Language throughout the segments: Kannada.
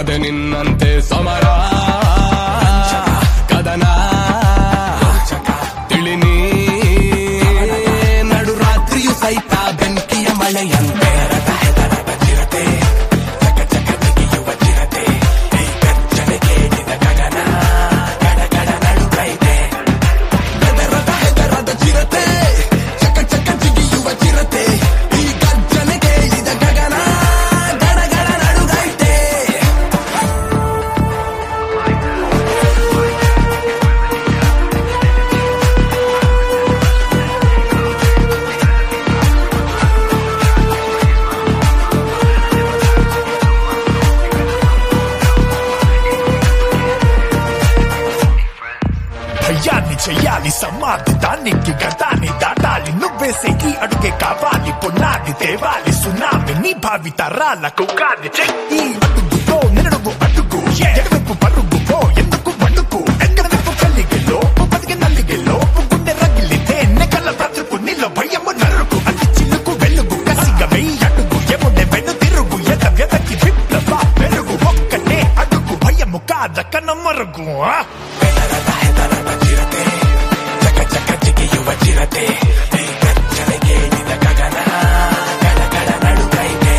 ಕದೆ ನಿನ್ನಂತೆ ಸಮರ ಕದನ ತಿಳಿನಿ ನಡು ರಾತ್ರಿಯು ಸಹಿತ ಬೆಂಕಿಯ ಮಳೆಯಂತೆ ಹೆದರದ ಚಿರತೆ ಚಕ ಚಕ ಜಿಗಿಯುವ ಚಿರತೆ ಈ ಗರ್ಜನೆ ಕೇಳಿದ ಗಗನ ಗಡಗಡ ನಡುಗೈತೆ ಹೆದರದ ಚಿರತೆ ಚಕ ಚಕ ಜಿಗಿಯುವ ಚಿರತೆ ಈ ಗರ್ಜನೆ ಕೇಳಿದ ಗಗನ ಗಡಗಡ ನಡುಗೈತೆ భయాన్ని చెయ్యాలి సమాధి దానికి గతాన్ని దాటాలి నువ్వేసే ఈ అడుగే కావాలి పొన్నాది తేవాలి సునామి నీ భావి తరాలకు కాని ఈ అడుగుతో నిన్నడుగు అడుగు ఎడవైపు పరుగు పో ఎందుకు పడుకు ఎక్కడవైపు కలిగిలో బతికి నల్లిగిలో గుండె రగిలితే నెకల బ్రతుకు నీలో భయము నరుకు అతి చిలుకు వెలుగు కసిగా వెయ్యి అడుగు ఎముడే వెను తిరుగు ఎదకి విప్లవ పెరుగు ఒక్కటే అడుగు భయము కాదక నమ్మరుగు ಹೆದರದ ಚಿರತೆ ಚಕ ಚಕ ಜಿಗಿಯುವ ಚಿರತೆ ಈ ಗರ್ಜನೆ ಕೇಳಿದ ಗಗನ ಗಡಗಡ ನಡುಗೈತೆ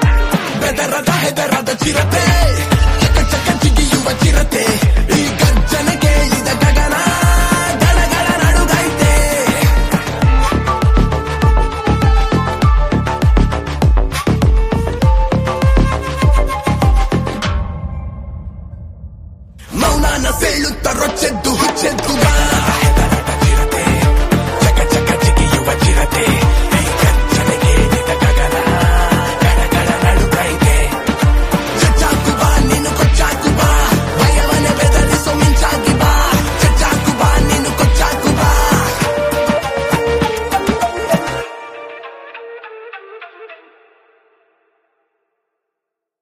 ಹೆದರದ ಚಿರತೆ ಚಕ ಚಕ ಜಿಗಿಯುವ ಚಿರತೆ ಈ ಗರ್ಜನೆ ಕೇಳಿದ ಗಗನ ಗಡಗಡ ನಡುಗೈತೆ ಮೌನಾನ ಸೇಳುತ್ತ ರೊಚ್ಚೆದ್ದು ಹುಚ್ಚೆದ್ದು ಹೆದರದ ಚಿರತೆ ಚಕ ಚಕ ಜಿಗಿಯುವ ಚಿರತೆ